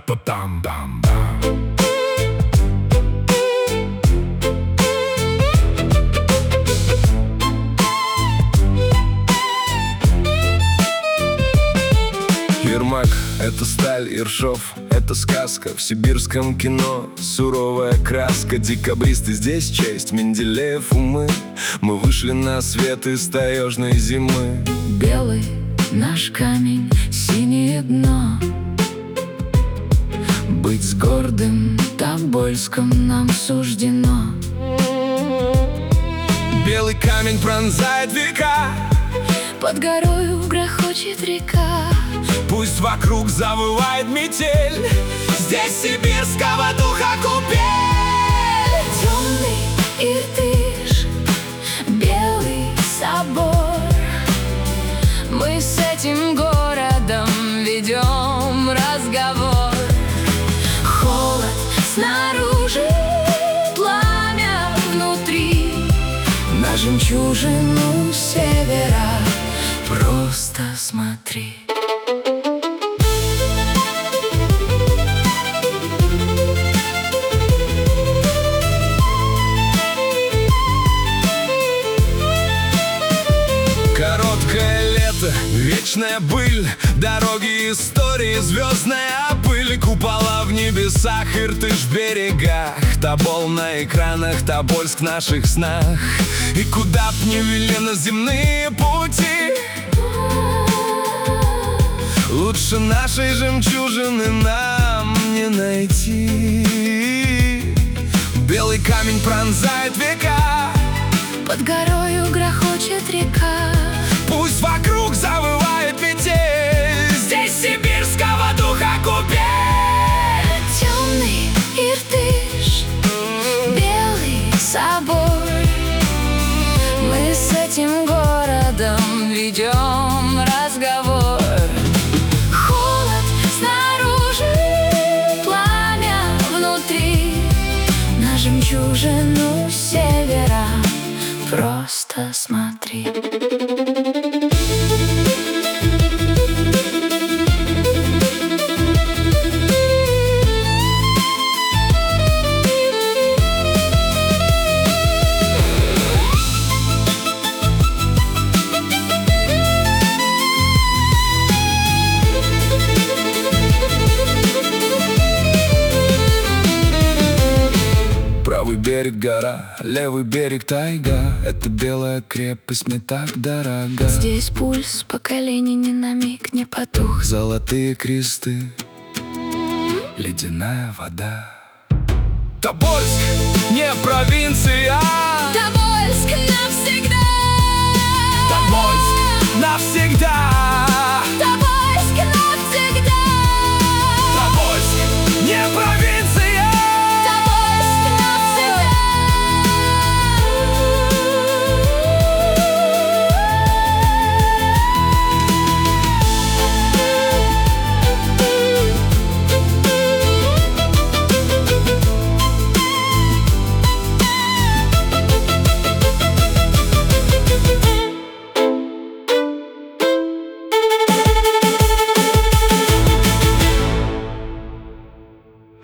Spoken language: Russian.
Та-та-та-там-там-там. Ермак — это сталь, Ершов — это сказка. В сибирском кино суровая краска. Декабристы здесь честь, Менделеев умы. Мы вышли на свет из таежной зимы. Белый наш камень, синее дно. Быть с гордым Тобольском нам суждено. Белый камень пронзает века, под горою грохочет река. пусть вокруг завывает метель, здесь сибирского духа купель. Темный Иртыш, белый собор. Мы с этим городом ведем разговор. Холод снаружи, пламя внутри. На жемчужину севера просто смотри. Короткое лето, вечная быль, дороги, истории, звездная пыль. Купола в небесах, Иртыш в берегах, Тобол на экранах, Тобольск в наших снах. И куда б ни вели нас земные пути, лучше нашей жемчужины нам не найти. Белый камень пронзает века, под горою грохочет река. пусть вокруг завывает метель, здесь сибирского духа купель. Темный Иртыш, белый собор. Мы с этим городом ведем разговор. Холод снаружи, пламя внутри. На жемчужину севера просто смотри. Правый берег гора, левый берег тайга. Это белая крепость мне так дорога. Здесь пульс поколений ни на миг не потух. Золотые кресты, ледяная вода. Тобольск не провинция, Тобольск навсегда. Тобольск навсегда.